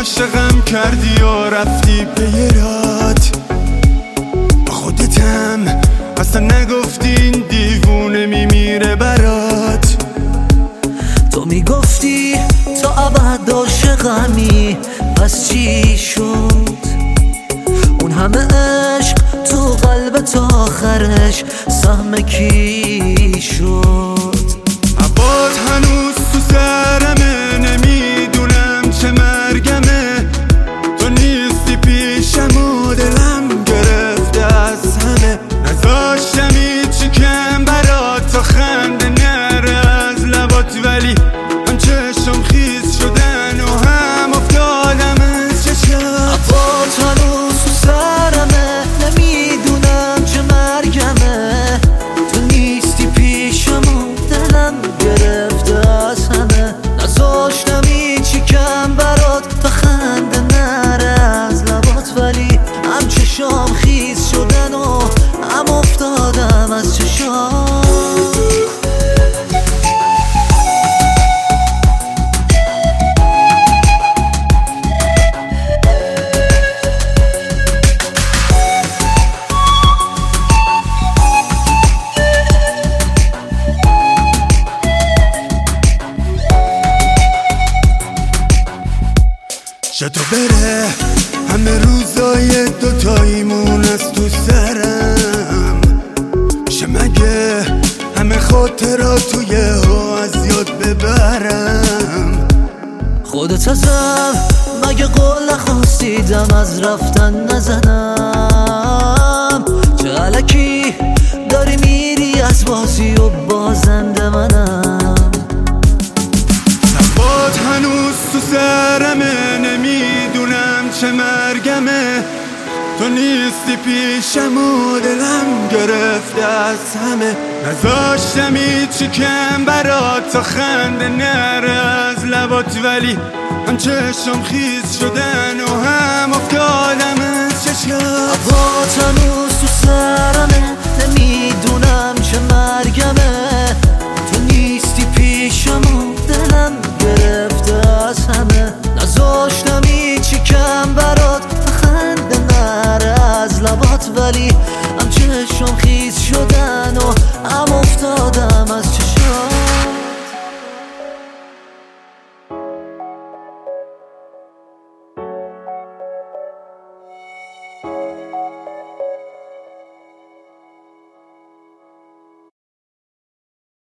عاشقم کردی و رفتی پیرات با خودتم اصلا نگفتی این دیوونه میمیره برات. تو میگفتی تا ابد عاشقمی، پس چی شد؟ اون همه عشق تو قلبت آخرش سهم کی شد؟ عباد هنوز تو سرمه، نمیدونم چه مرگمه. تو نیستی پیشم و دلم گرفته از همه. نذاشتم هیچی کم برات تا خنده نره از لبات، ولی هم چشم خیز شدن و هم افتادم از چشم. عباد هنوز تو سرمه، نمیدونم چه مرگمه. تو نیستی پیشم و دلم گرفته از همه. نذاشتم هیچی کم برات تا خنده نره از لبات، ولی هم چشم خیز شدن و هم افتادم از چشم. چطور بره همه روزای دوتاییمون از تو سرم. میشه مگه همه خاطراتو یهو از یاد ببرم؟ خودت ازم مگه قول نخواستی دم از رفتن نزنم؟ چه علکی داری میری از بازی و بازنده منم. عباد هنوز تو سرمه، نمیدونم چه مرگمه. تو نیستی پیشم و دلم گرفته از همه. نذاشتم هیچی کم برات تا خنده نره از لبات، ولی هم چشم خیز شدن